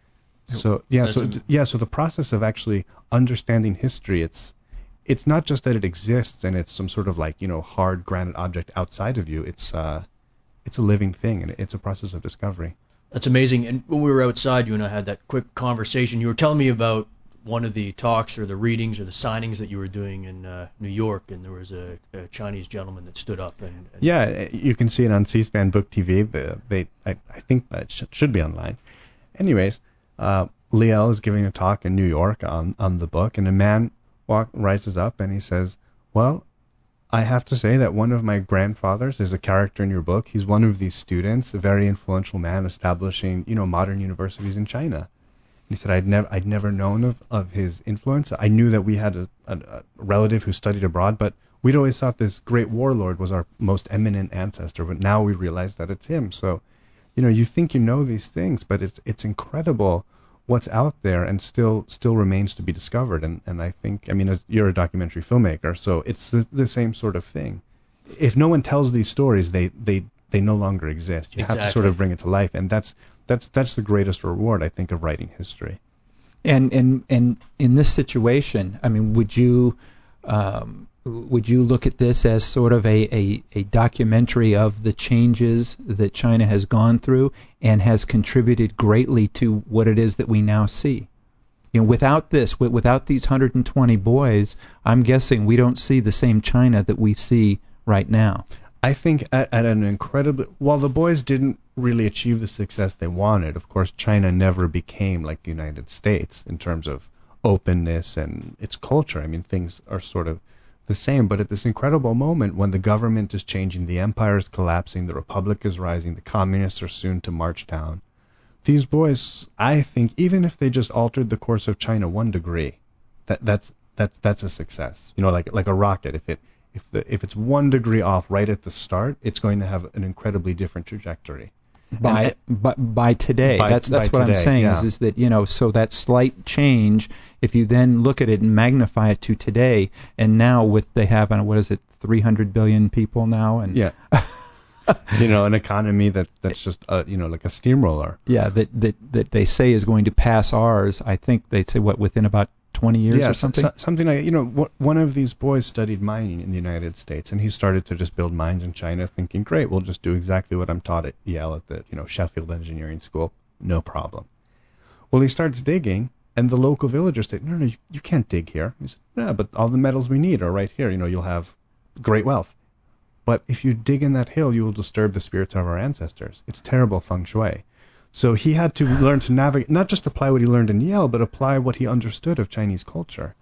So yeah, so yeah, so the process of actually understanding history, it's It's not just that it exists and it's some sort of like, you know, hard granite object outside of you. It's uh, it's a living thing, and it's a process of discovery. That's amazing. And when we were outside, you and I had that quick conversation. You were telling me about one of the talks or the readings or the signings that you were doing in uh, New York, and there was a, a Chinese gentleman that stood up. and, and Yeah, you can see it on C-SPAN Book T V. The, they, I, I think that sh- should be online. Anyways, uh, Liel is giving a talk in New York on, on the book, and a man Walk, rises up and he says, well, I have to say that one of my grandfathers is a character in your book. He's one of these students, a very influential man establishing, you know, modern universities in China. And he said, I'd never I'd never known of, of his influence. I knew that we had a, a, a relative who studied abroad, but we'd always thought this great warlord was our most eminent ancestor, but now we realize that it's him. So, you know, you think you know these things, but it's it's incredible what's out there and still still remains to be discovered. And, and I think, I mean, as you're a documentary filmmaker, so it's the, the same sort of thing. If no one tells these stories, they, they, they no longer exist. You exactly. have to sort of bring it to life, and that's that's that's the greatest reward, I think, of writing history. And and and in this situation, I mean, would you um, would you look at this as sort of a, a, a documentary of the changes that China has gone through and has contributed greatly to what it is that we now see? You know, without this, without these one hundred twenty boys, I'm guessing we don't see the same China that we see right now. I think at, at an incredibly, while the boys didn't really achieve the success they wanted, of course, China never became like the United States in terms of openness and its culture. I mean, things are sort of the same, but at this incredible moment when the government is changing, the empire is collapsing, the republic is rising, the communists are soon to march down, these boys, I think, even if they just altered the course of China one degree, that that's that's that's a success. You know, like like a rocket, if it if the if it's one degree off right at the start, it's going to have an incredibly different trajectory. By and, by, by today, by, that's that's what today, I'm saying yeah. is is that, you know, so that slight change, if you then look at it and magnify it to today, and now with they have, what is it, three hundred billion people now, and yeah. you know, an economy that that's just a, you know, like a steamroller. Yeah, that that that they say is going to pass ours. I think they say what within about twenty years yeah, or something. So, something like, you know, wh- one of these boys studied mining in the United States, and he started to just build mines in China, thinking, great, we'll just do exactly what I'm taught at Yale at the, you know, Sheffield Engineering School, no problem. Well, he starts digging, and the local villagers say, no, no, you, you can't dig here. He said, yeah, but all the metals we need are right here. You know, you'll have great wealth. But if you dig in that hill, you will disturb the spirits of our ancestors. It's terrible feng shui. So he had to learn to navigate, not just apply what he learned in Yale, but apply what he understood of Chinese culture.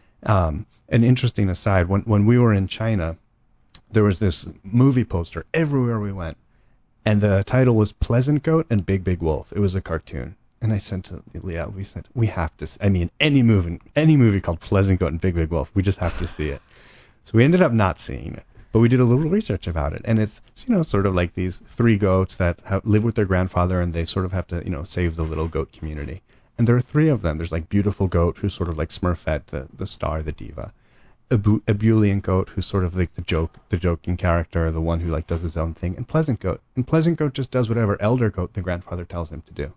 Um, an interesting aside, when when we were in China, there was this movie poster everywhere we went, and the title was Pleasant Goat and Big Big Wolf. It was a cartoon. And I said to Leah, we said, we have to, I mean, any movie, any movie called Pleasant Goat and Big Big Wolf, we just have to see it. So we ended up not seeing it. But we did a little research about it, and it's, you know, sort of like these three goats that have, live with their grandfather, and they sort of have to, you know, save the little goat community. And there are three of them. There's like Beautiful Goat, who's sort of like Smurfette, the, the star, the diva. Ebu- Ebullient Goat, who's sort of like the joke, the joking character, the one who like does his own thing. And Pleasant Goat. And Pleasant Goat just does whatever Elder Goat, the grandfather, tells him to do.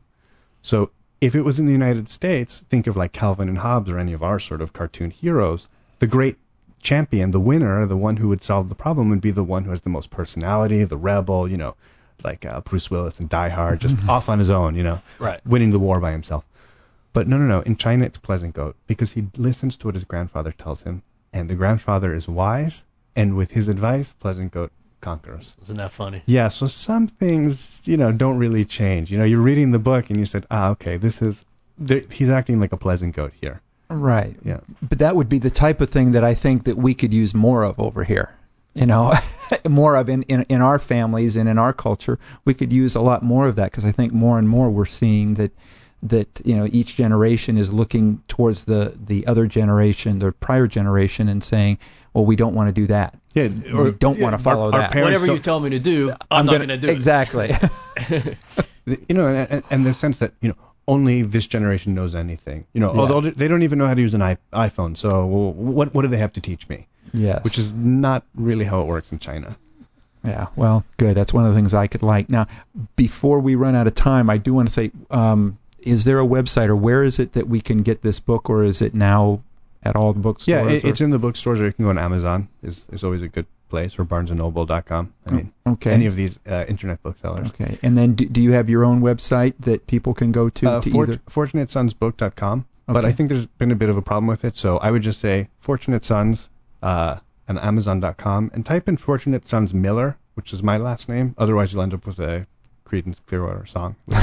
So if it was in the United States, think of like Calvin and Hobbes or any of our sort of cartoon heroes, the great champion, the winner, the one who would solve the problem would be the one who has the most personality, the rebel, you know, like uh, Bruce Willis in Die Hard, just off on his own, you know, right, winning the war by himself. But no, no, no. In China, it's Pleasant Goat because he listens to what his grandfather tells him, and the grandfather is wise, and with his advice, Pleasant Goat conquers. Isn't that funny? Yeah, so some things, you know, don't really change. You know, you're reading the book and you said, ah, okay, this is, he's acting like a Pleasant Goat here. Right. Yeah. But that would be the type of thing that I think that we could use more of over here. You know, more of in, in, in our families and in our culture, we could use a lot more of that because I think more and more we're seeing that, that, you know, each generation is looking towards the, the other generation, the prior generation, and saying, well, we don't want to do that. Yeah, or we don't yeah, want to follow our, that. Our Whatever you tell me to do, I'm, I'm not going to do exactly. it. Exactly. You know, and, and the sense that, you know, only this generation knows anything. You know, yeah. although they don't even know how to use an i- iPhone, so well, what what do they have to teach me? Yes. Which is not really how it works in China. Yeah, well, good. That's one of the things I could like. Now, before we run out of time, I do want to say, um, is there a website, or where is it that we can get this book, or is it now at all the bookstores? Yeah, it, or? it's in the bookstores, or you can go on Amazon. is is always a good place, or barnes and noble dot com. I mean, okay. any of these uh, internet booksellers. Okay, and then do, do you have your own website that people can go to? Uh, to for, either? fortunate sons book dot com, okay. But I think there's been a bit of a problem with it, so I would just say Fortunate Sons uh, and amazon dot com, and type in Fortunate Sons Miller, which is my last name. Otherwise, you'll end up with a Creedence Clearwater song, which,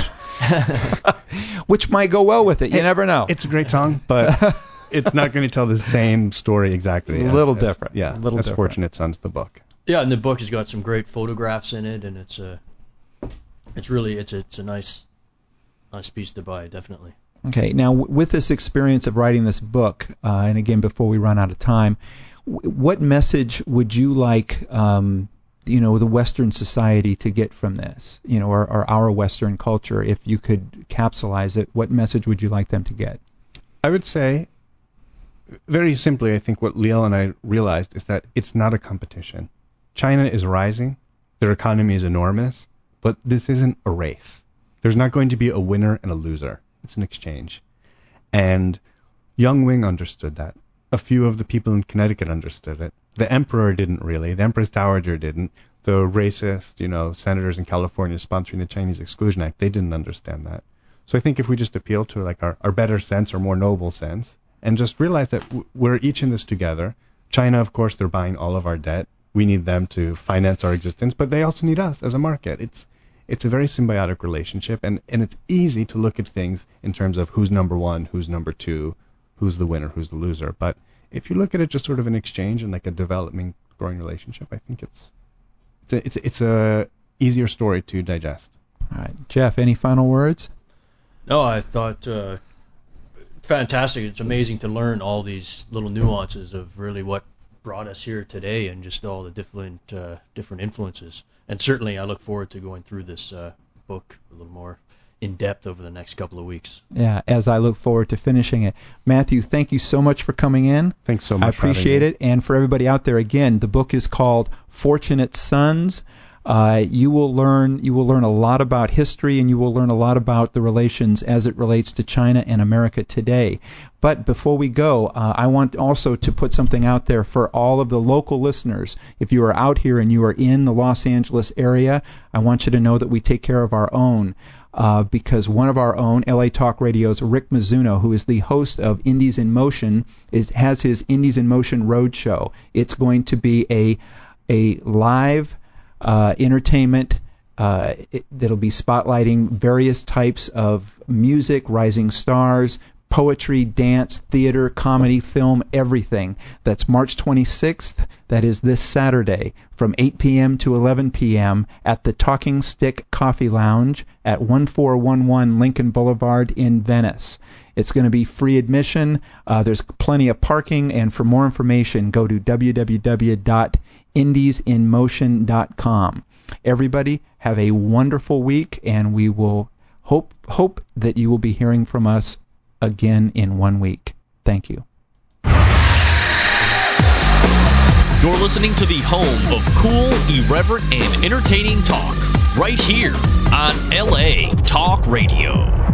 which might go well with it. You it, never know. It's a great song, but it's not going to tell the same story exactly. A little as, different. Yeah, a little as different. Fortunate Sons, the book. Yeah, and the book has got some great photographs in it, and it's a, it's really it's a, it's a nice, nice piece to buy, definitely. Okay, now w- with this experience of writing this book, uh, and again before we run out of time, w- what message would you like, um, you know, the Western society to get from this, you know, or, or our Western culture? If you could capsulize it, what message would you like them to get? I would say, very simply, I think what Liel and I realized is that it's not a competition. China is rising, their economy is enormous, but this isn't a race. There's not going to be a winner and a loser. It's an exchange. And Young Wing understood that. A few of the people in Connecticut understood it. The emperor didn't really. The Empress Dowager didn't. The racist, you know, senators in California sponsoring the Chinese Exclusion Act, they didn't understand that. So I think if we just appeal to like our, our better sense or more noble sense, and just realize that w- we're each in this together. China, of course, they're buying all of our debt. We need them to finance our existence, but they also need us as a market. It's it's a very symbiotic relationship, and, and it's easy to look at things in terms of who's number one, who's number two, who's the winner, who's the loser. But if you look at it just sort of an exchange and like a developing, growing relationship, I think it's it's a, it's a, it's a easier story to digest. All right, Jeff, any final words? No, I thought uh, fantastic. It's amazing to learn all these little nuances of really what brought us here today, and just all the different uh, different influences. And certainly, I look forward to going through this uh, book a little more in depth over the next couple of weeks. Yeah, as I look forward to finishing it. Matthew, thank you so much for coming in. Thanks so much. I appreciate it. And for everybody out there, again, the book is called Fortunate Sons. Uh, you will learn you will learn a lot about history, and you will learn a lot about the relations as it relates to China and America today. But before we go, uh, I want also to put something out there for all of the local listeners. If you are out here and you are in the Los Angeles area, I want you to know that we take care of our own. Uh, because one of our own, L A Talk Radio's Rick Mizuno, who is the host of Indies in Motion, is has his Indies in Motion Roadshow. It's going to be a a live uh, entertainment uh, it, that'll be spotlighting various types of music, rising stars, poetry, dance, theater, comedy, film, everything. That's March twenty-sixth. That is this Saturday from eight p.m. to eleven p.m. at the Talking Stick Coffee Lounge at one four one one Lincoln Boulevard in Venice. It's going to be free admission. Uh, there's plenty of parking, and for more information, go to w w w dot indies in motion dot com. Everybody, have a wonderful week, and we will hope hope that you will be hearing from us again in one week. Thank you. You're listening to the home of cool, irreverent, and entertaining talk right here on L A Talk Radio.